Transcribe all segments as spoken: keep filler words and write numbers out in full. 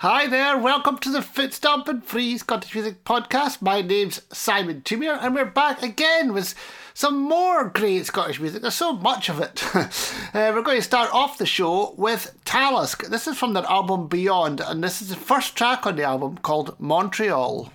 Hi there, welcome to the Foot Stomping Free Scottish Music Podcast. My name's Simon Tumier and we're back again with some more great Scottish music. There's so much of it. uh, we're going to start off the show with Talisk. This is from their album Beyond, and this is the first track on the album called Montreal.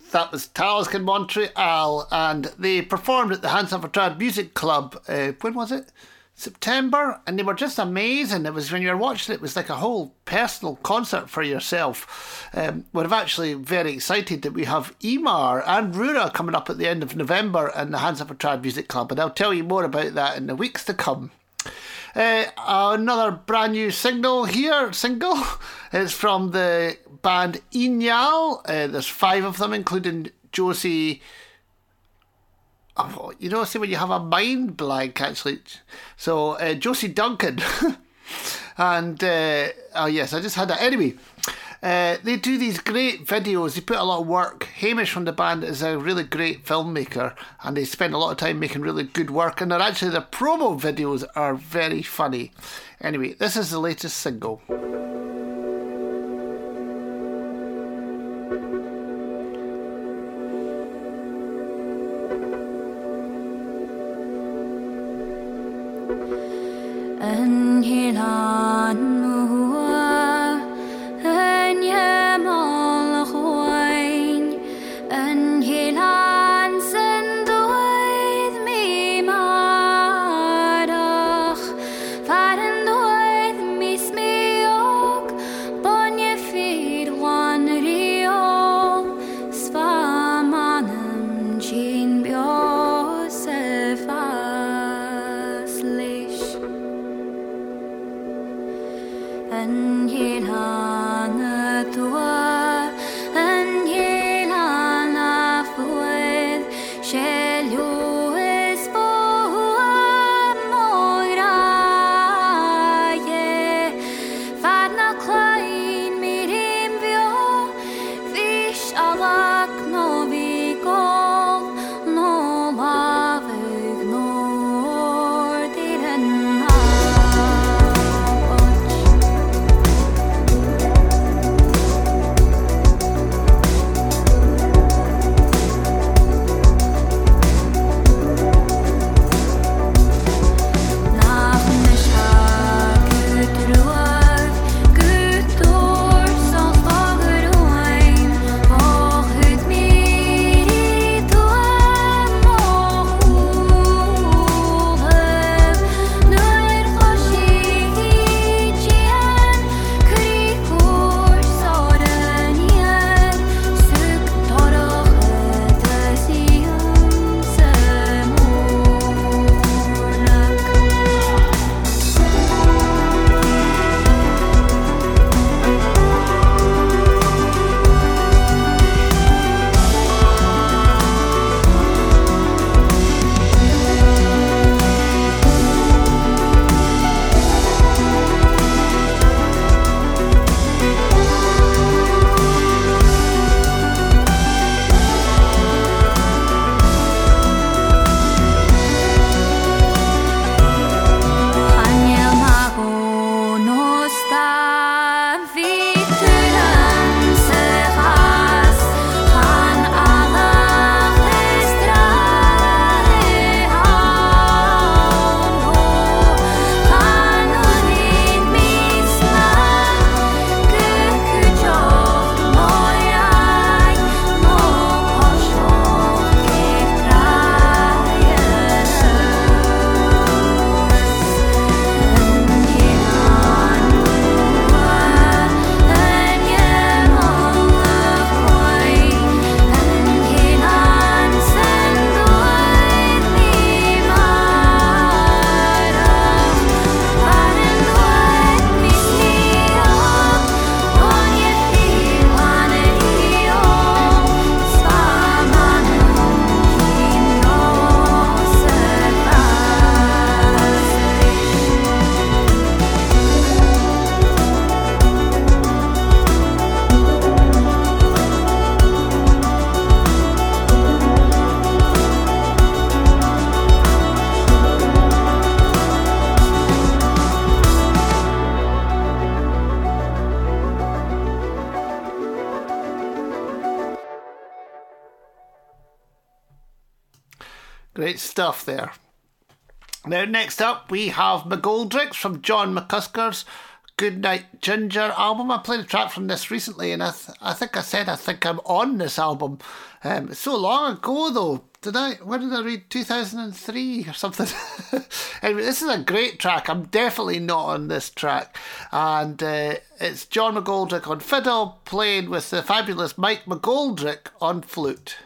That was Taliscan Montreal, and they performed at the Hands Up for Trad Music Club. Uh, when was it? September, and they were just amazing. It was, when you were watching it, it was like a whole personal concert for yourself. Um, we're actually very excited that we have Emar and Rura coming up at the end of November in the Hands Up for Trad Music Club, and I'll tell you more about that in the weeks to come. Uh, another brand new single here, single, is from the band Inyal. Uh, there's five of them, including Josie. Oh, you know, see when you have a mind blank, actually. So, uh, Josie Duncan. and, uh, oh yes, I just had that. Anyway, uh, they do these great videos. They put a lot of work. Hamish from the band is a really great filmmaker, and they spend a lot of time making really good work. And they're actually, the promo videos are very funny. Anyway, this is the latest single. An hilan mua, an yamal khoin, an hilan sendoid mi marach, faren doid mis miok, bonje fir wan riol, svamanem chin biosef aslish. An hilan tua, an hilan afued, shelio es boa moiraye, farna klein mirim vio, fish alak novi gol, no lavig nor diren Great stuff there. Now, next up, we have McGoldricks from John McCusker's Goodnight Ginger album. I played a track from this recently, and I, th- I think I said I think I'm on this album. Um, it's so long ago, though. Did I? When did I read? two thousand three or something? Anyway, this is a great track. I'm definitely not on this track. And uh, it's John McGoldrick on fiddle, playing with the fabulous Mike McGoldrick on flute.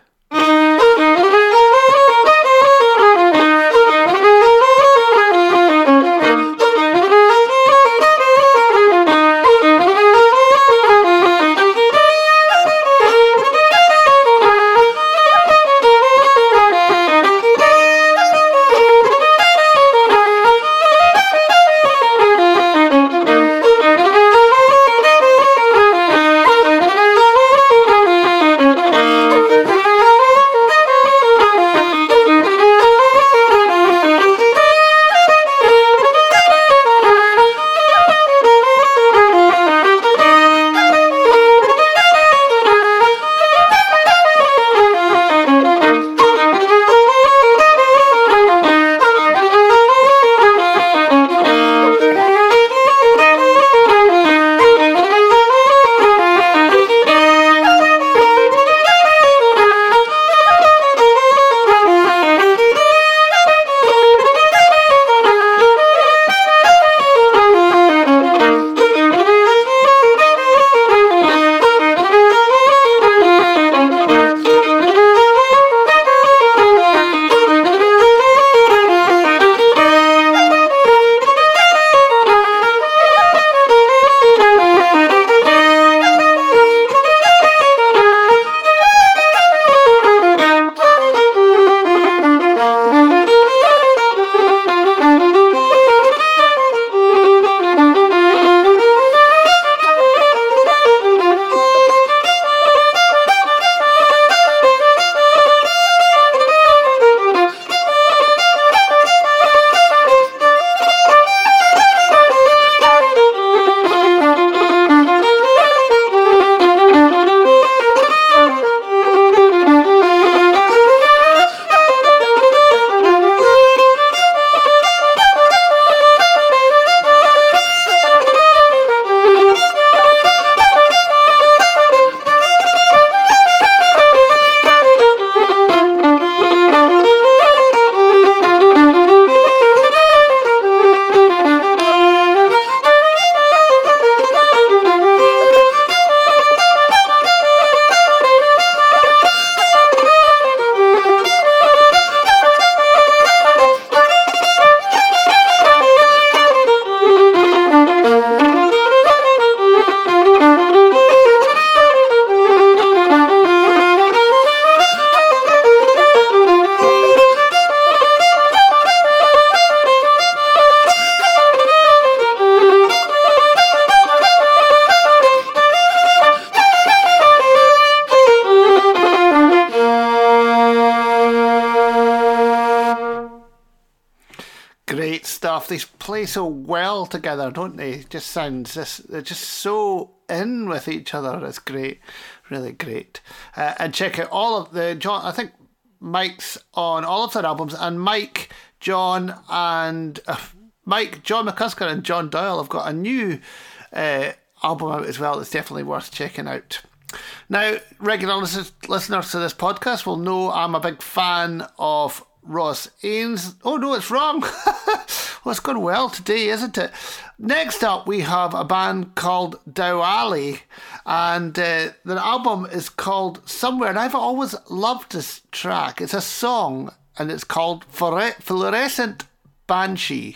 Great stuff. They play so well together, don't they? Just sounds just they're just so in with each other. It's great, really great. Uh, and check out all of the John. I think Mike's on all of their albums, and Mike, John, and uh, Mike, John McCusker, and John Doyle have got a new uh, album out as well. That's definitely worth checking out. Now, regular listeners, listeners to this podcast will know I'm a big fan of Ross Ains. Oh no, it's wrong. Well, it's going well today, isn't it? Next up, we have a band called Dowali, and uh, their album is called Somewhere. And I've always loved this track. It's a song, and it's called Fluorescent Banshee.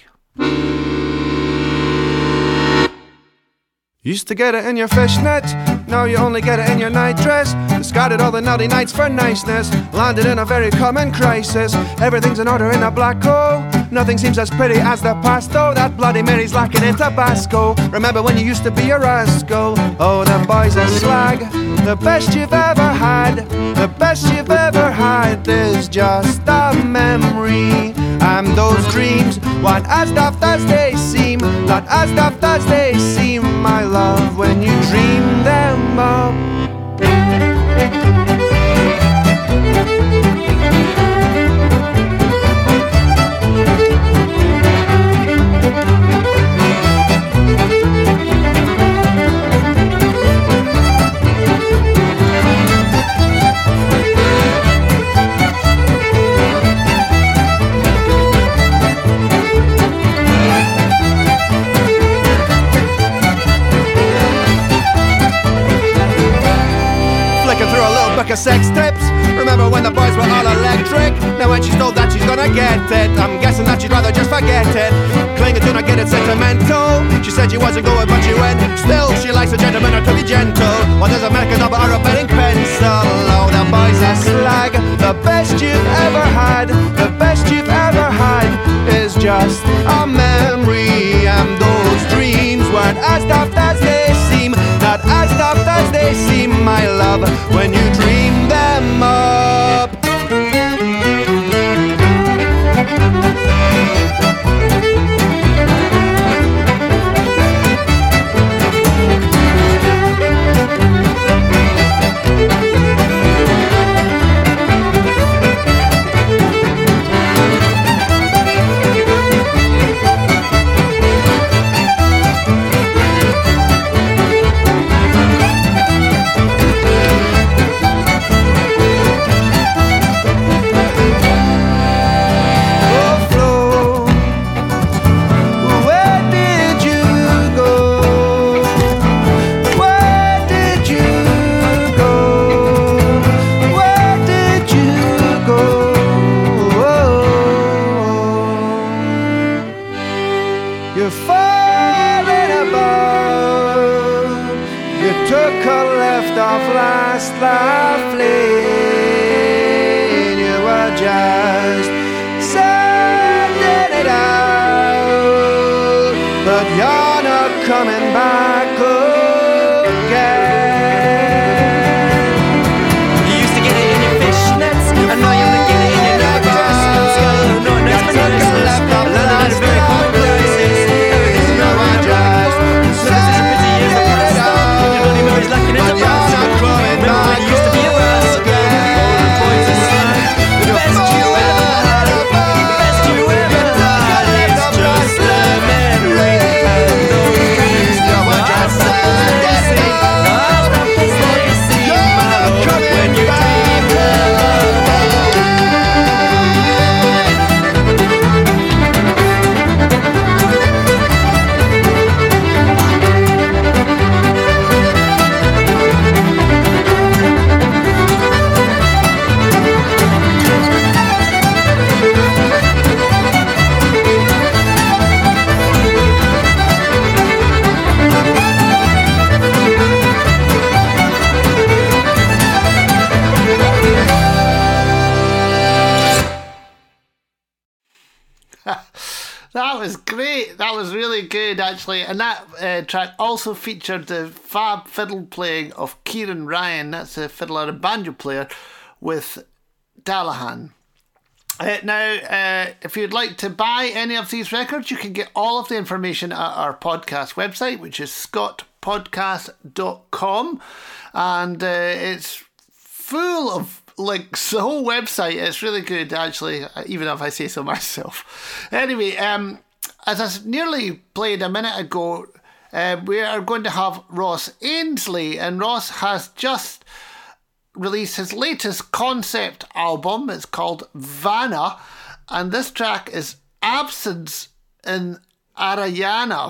Used to get it in your fishnet, now you only get it in your nightdress. Discarded all the naughty nights for niceness, landed in a very common crisis. Everything's in order in a black hole, nothing seems as pretty as the past, though. That Bloody Mary's lacking in Tabasco. Remember when you used to be a rascal? Oh, them boys are slag, the best you've ever had, the best you've ever had is just a memory. And those dreams weren't as daft as they seem, not as daft as they seem, my love, when you dream them up. flicking through a little book of sex tips. Remember when the boys were all electric? Now when she's told that she's gonna get it, I'm guessing that she'd rather just forget it. Clinging to not get it sentimental. She said she wasn't going but she went. Still she likes a gentleman or to be gentle. What does a American double or a betting pencil? Oh, the boys are slag. The best you've ever had, the best you've ever had is just a memory. And those dreams weren't as daft as they seem, not as daft as they seem, my love, when you dream them up. That was great. That was really good, actually. And that uh, track also featured the fab fiddle playing of Kieran Ryan. That's a fiddler and banjo player with Dallahan. Uh, now, uh, if you'd like to buy any of these records, you can get all of the information at our podcast website, which is scott podcast dot com. And uh, it's full of links. The whole website is really good, actually, even if I say so myself. Anyway, um, as I nearly played a minute ago, uh, we are going to have Ross Ainslie, and Ross has just released his latest concept album. It's called Vanna, and this track is Absence in Arayana.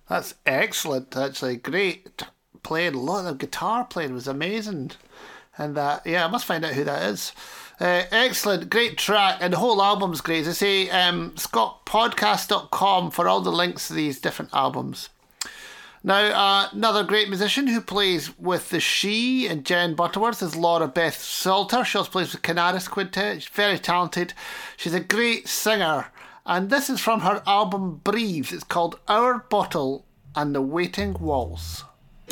That's excellent, actually. Great playing. A lot of guitar playing was amazing. And uh, yeah, I must find out who that is. Uh, excellent, great track, and the whole album's great. As I say, um, scott podcast dot com for all the links to these different albums. Now, uh, another great musician who plays with the She and Jen Butterworth is Laura Beth Salter. She also plays with Canaris Quintet. She's very talented. She's a great singer. And this is from her album Breathe. It's called Our Bottle and the Waiting Waltz.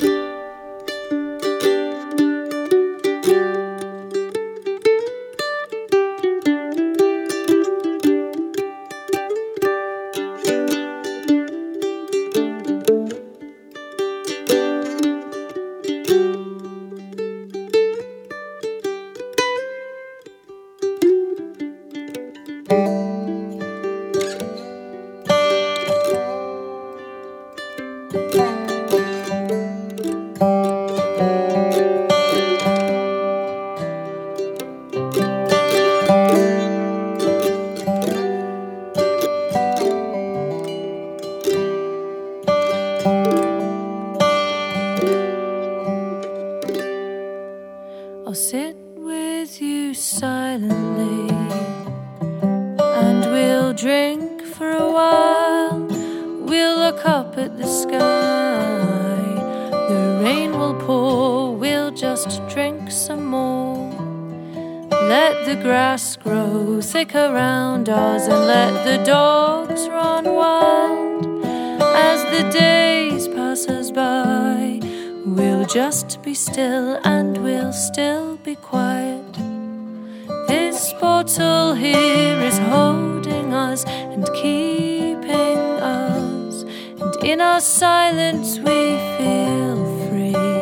Around us and let the dogs run wild. As the days pass us by, we'll just be still and we'll still be quiet. This bottle here is holding us and keeping us, and in our silence we feel free.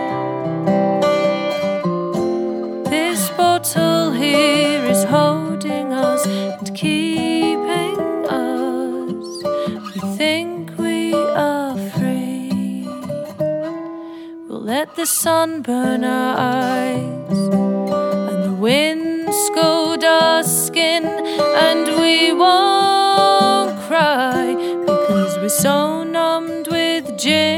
This bottle here is holding us and keeping us. We think we are free. We'll let the sun burn our eyes and the wind scold our skin, and we won't cry because we're so numbed with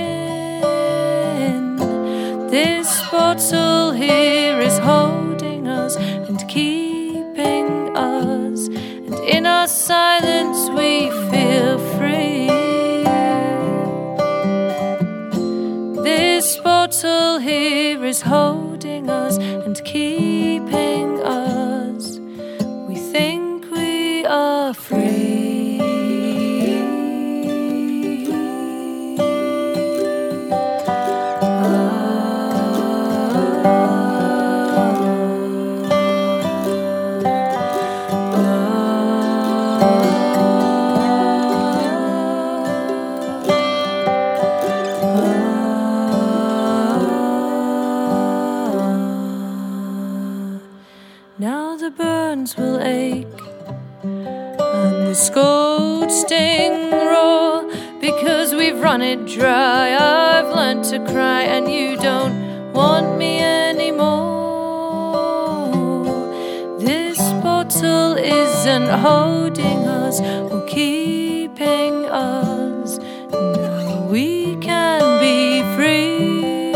gin. This bottle here is holding us and keeping us, and in our silence we feel free. This bottle here is holding us and keeping us. We think we are free. Will ache and the scold sting raw because we've run it dry. I've learned to cry and you don't want me anymore. This bottle isn't holding us or keeping us. Now we can be free.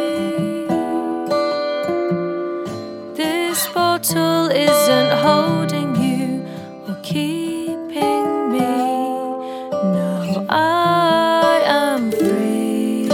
This bottle isn't holding you or keeping me. Now I am free.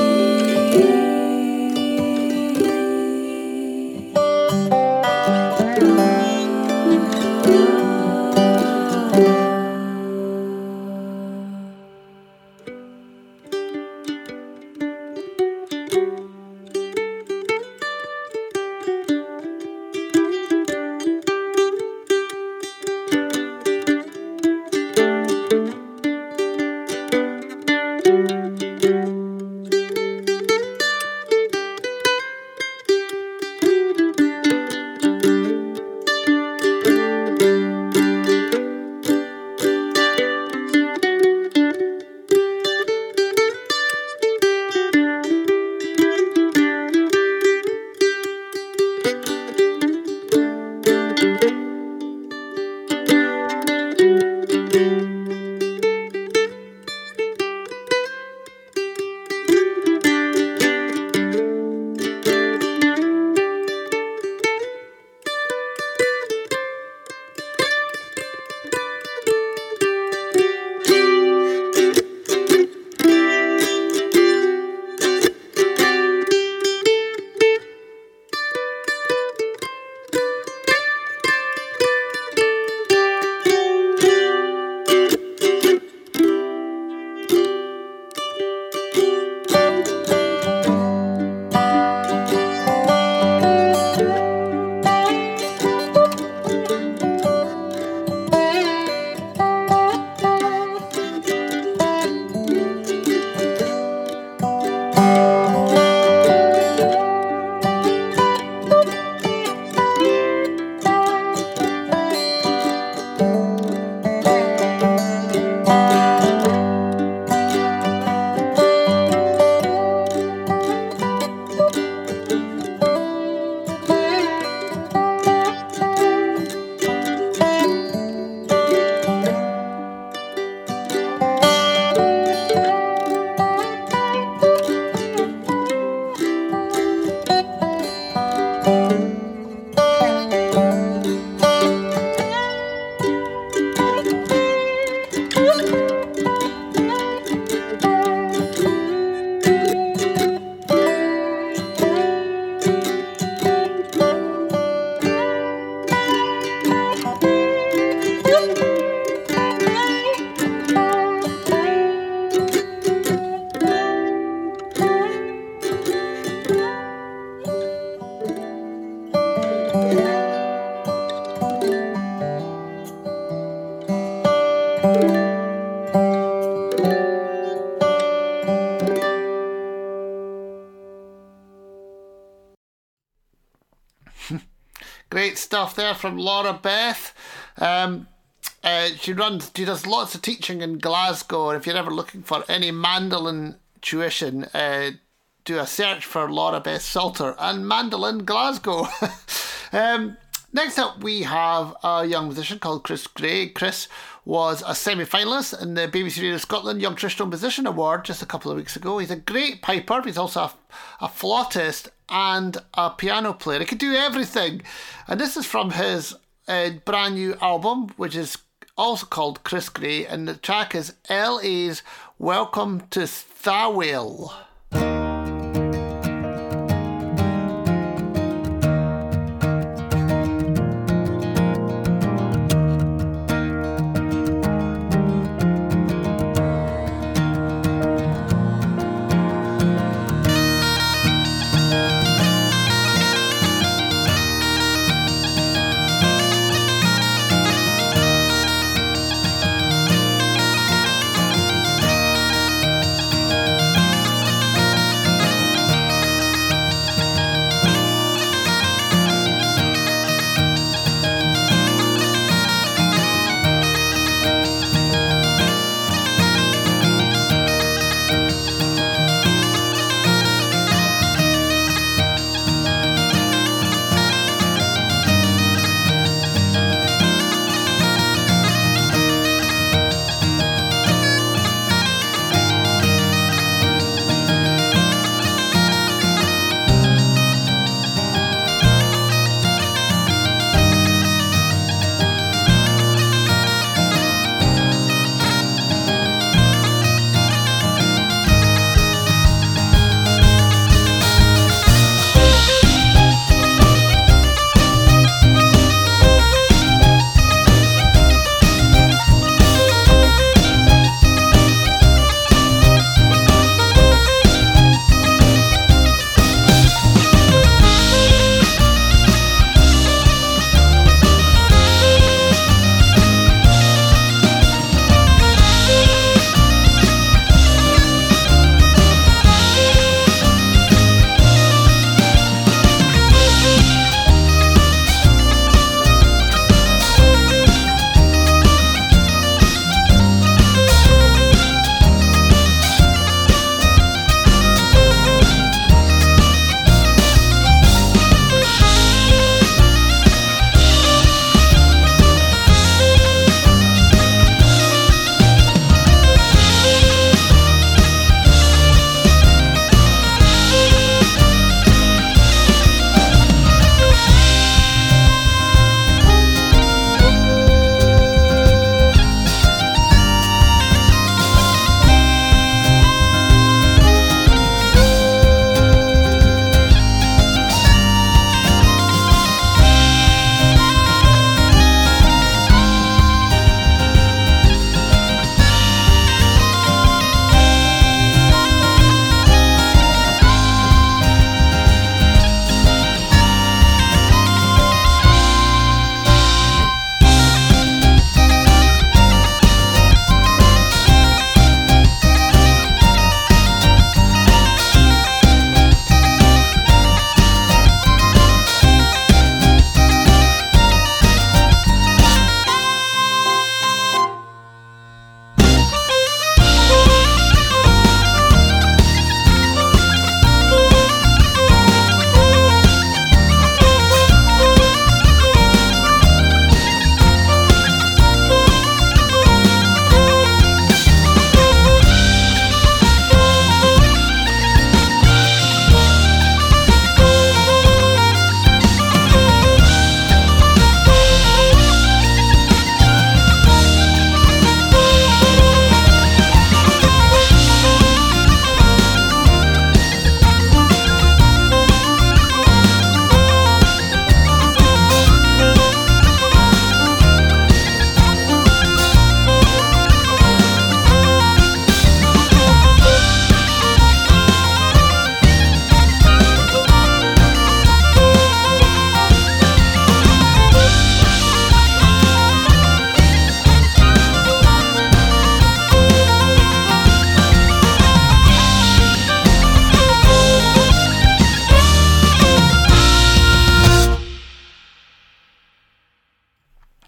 Great stuff there from Laura Beth. Um, uh, she runs, she does lots of teaching in Glasgow. And if you're ever looking for any mandolin tuition, uh, do a search for Laura Beth Salter and Mandolin Glasgow. um, next up, we have a young musician called Chris Gray. Chris was a semi-finalist in the B B C Radio Scotland Young Traditional Musician Award just a couple of weeks ago. He's a great piper. He's also a, a flautist and a piano player. He could do everything. And this is from his uh, brand new album, which is also called Chris Gray. And the track is L A's Welcome to Thawale.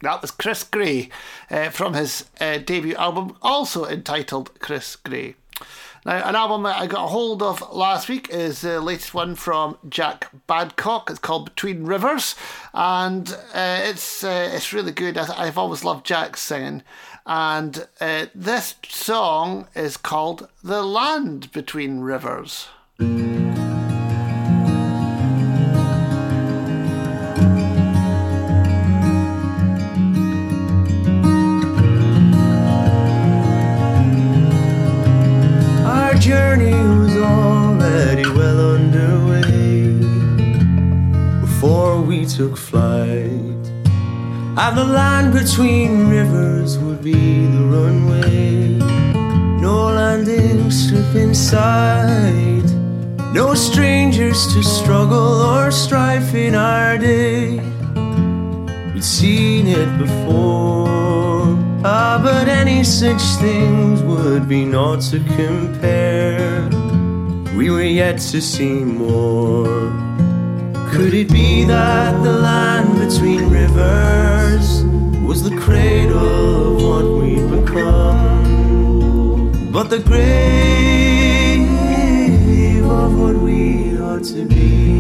That was Chris Gray uh, from his uh, debut album, also entitled Chris Gray. Now, an album that I got a hold of last week is the latest one from Jack Badcock. It's called Between Rivers, and uh, it's uh, it's really good. I, I've always loved Jack's singing, and uh, this song is called The Land Between Rivers. Journey was already well underway before we took flight, and the land between rivers would be the runway. No landing strip in sight, no strangers to struggle or strife in our day. We'd seen it before, ah, but any such things would be naught to compare. We were yet to see more. Could it be that the land between rivers was the cradle of what we'd become, but the grave of what we ought to be?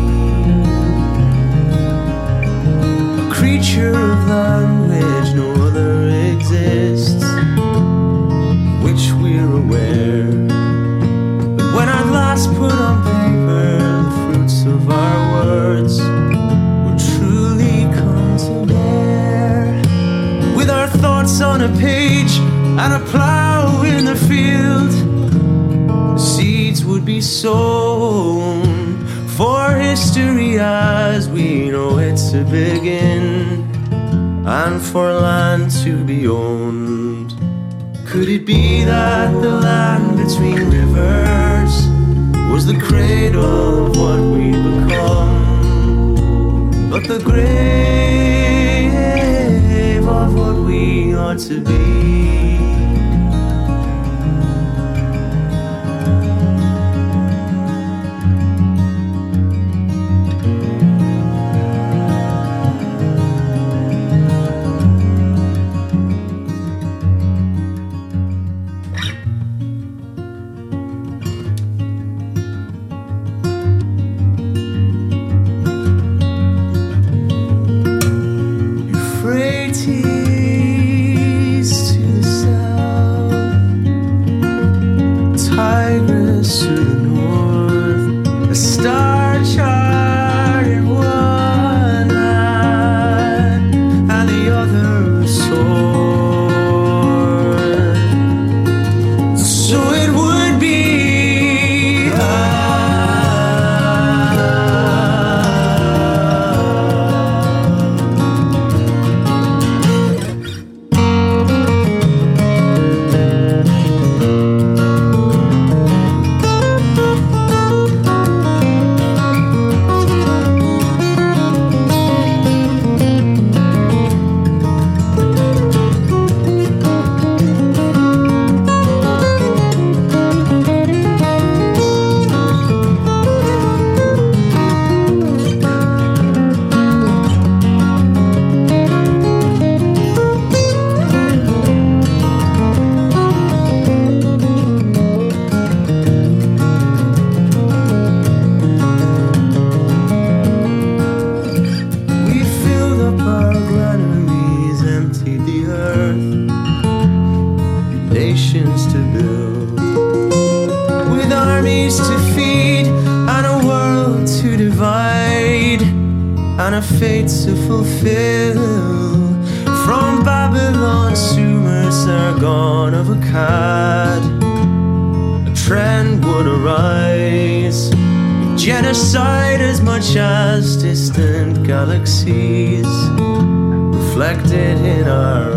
A creature of language no other exists, which we're aware. But when at last put on paper the fruits of our words will truly come to bear, with our thoughts on a page and a plough in the field, seeds would be sown for history as we know it to begin, and for land to be owned. Could it be that the land between rivers was the cradle of what we'd become, but the grave of what we ought to be? Genocide as much as distant galaxies reflected in our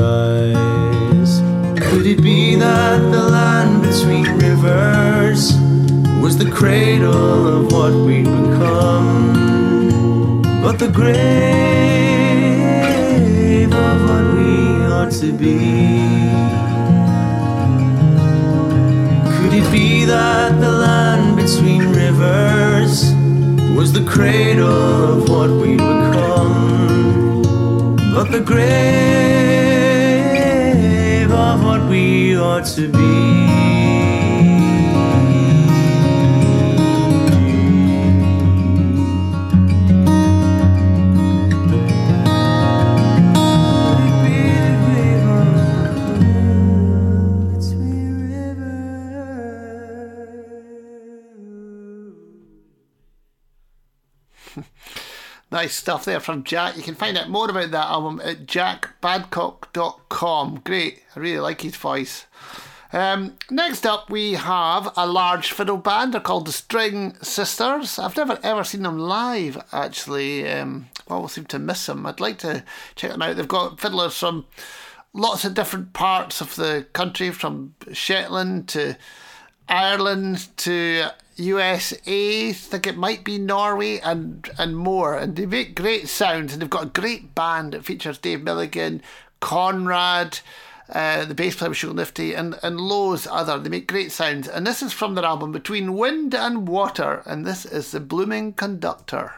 eyes. Could it be that the land between rivers was the cradle of what we'd become, but the grave of what we ought to be? Could it be that the land between rivers was the cradle of what we'd become, but the grave of what we ought to be. Nice stuff there from Jack. You can find out more about that album at jack badcock dot com. Great. I really like his voice. Um, next up, we have a large fiddle band. They're called the String Sisters. I've never ever seen them live, actually. Um, I always seem to miss them. I'd like to check them out. They've got fiddlers from lots of different parts of the country, from Shetland to Ireland to U S A, I think it might be Norway, and and more. And they make great sounds, and they've got a great band that features Dave Milligan, Conrad, uh, the bass player Michelle Nifty, and, and loads other. They make great sounds. And this is from their album Between Wind and Water, and this is The Blooming Conductor.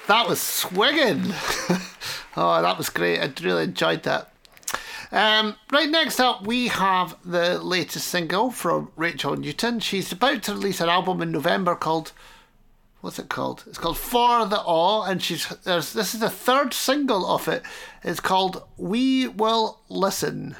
That was swinging. Oh, that was great. I really enjoyed that. Um, right, next up we have the latest single from Rachel Newton. She's about to release an album in November called, what's it called? It's called For the Awe, and she's there's this is the third single of it. It's called We Will Listen.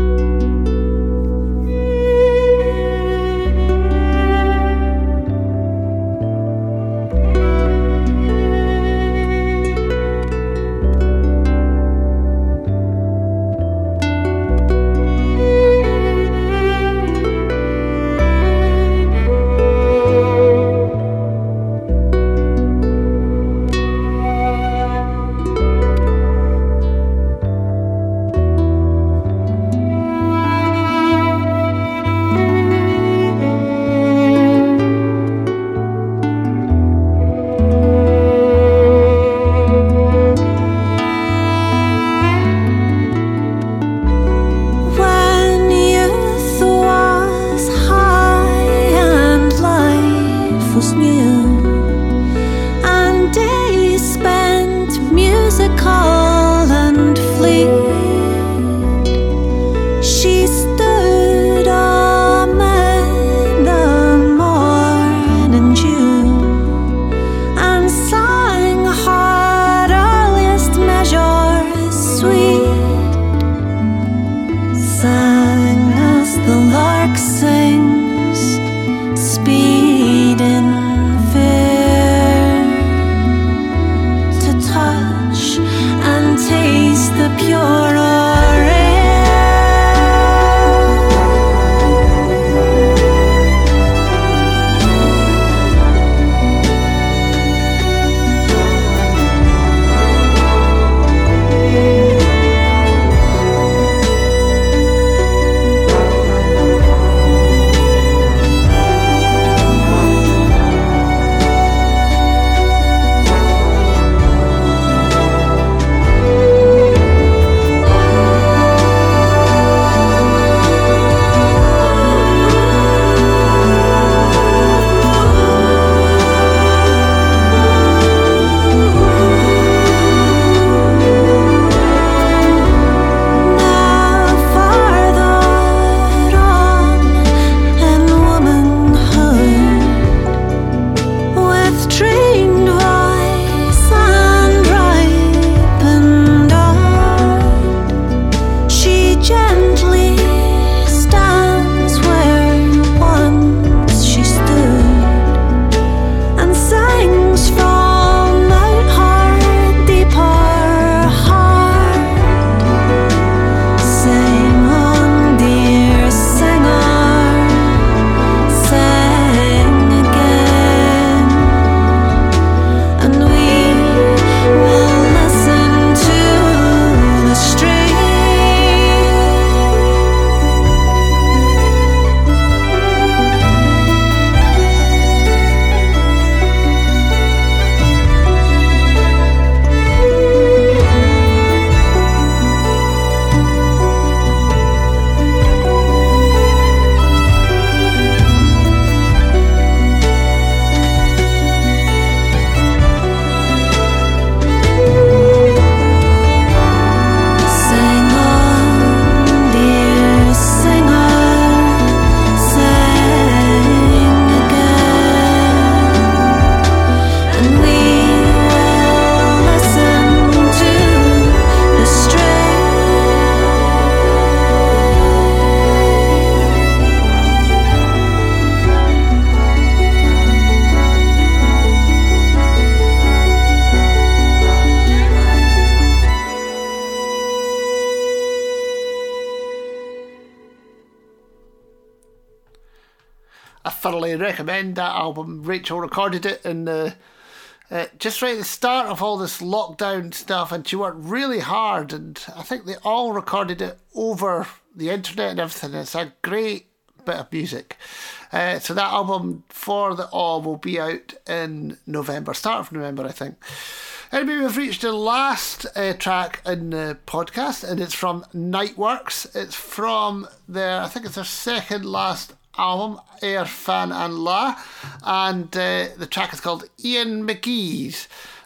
thoroughly recommend that album. Rachel recorded it in the uh, just right at the start of all this lockdown stuff, and she worked really hard, and I think they all recorded it over the internet and everything. It's a great bit of music. Uh, so that album, For the Awe, will be out in November, start of November, I think. Anyway, we've reached the last uh, track in the podcast, and it's from Nightworks. It's from their, I think it's their second last album, Air, Fan and La, and uh, the track is called Ian McGee's.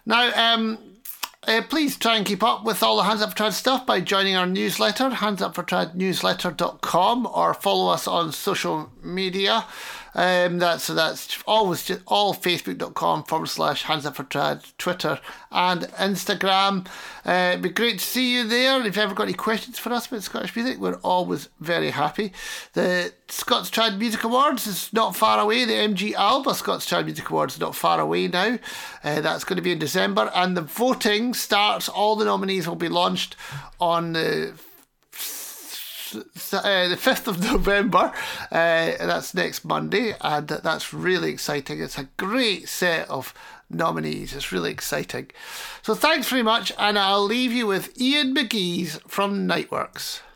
Now, um, uh, please try and keep up with all the Hands Up for Trad stuff by joining our newsletter, hands up for trad newsletter dot com, or follow us on social media. Um, that's so that's always just all facebook.com forward slash hands up for trad, Twitter and Instagram. Uh, it'd be great to see you there. If you've ever got any questions for us about Scottish music, we're always very happy. The Scots Trad Music Awards is not far away. The M G Alba Scots Trad Music Awards is not far away now. Uh, that's going to be in December, and the voting starts. All the nominees will be launched on the Uh, the fifth of November. Uh, that's next Monday, and that's really exciting. It's a great set of nominees. It's really exciting. So thanks very much, and I'll leave you with Ian McGee's from Nightworks.